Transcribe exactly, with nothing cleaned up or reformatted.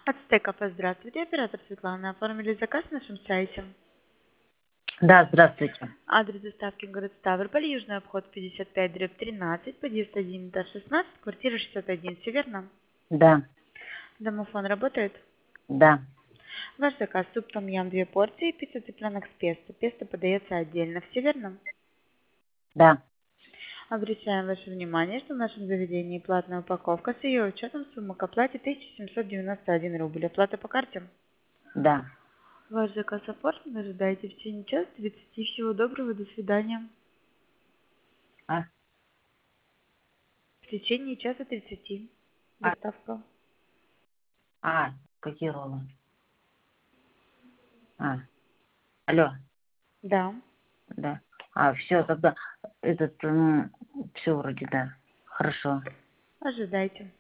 От Стекопа, здравствуйте, оператор Светлана. Оформили заказ на нашем сайте. Да, здравствуйте. Адрес доставки город Ставрополь, Южный обход пятьдесят пять дробь тринадцать, подъезд один, этаж шестнадцать, квартира шестьдесят один. Все верно? Да, Домофон работает? да, Ваш заказ суп том ям две порции, пицца цыпленок с песто. Песто подается отдельно. Все верно? да. Обращаем ваше внимание, что в нашем заведении платная упаковка с ее учетом сумма к оплате тысяча семьсот девяносто один рубль. Оплата по карте? Да. Ваш заказ оформлен. Ожидайте в течение часа тридцати. Всего доброго. До свидания. А? В течение часа тридцати. А, Доставка. а, какие роллы? А, алло, Да. да. А, все, тогда этот, все вроде, да. Хорошо. Ожидайте.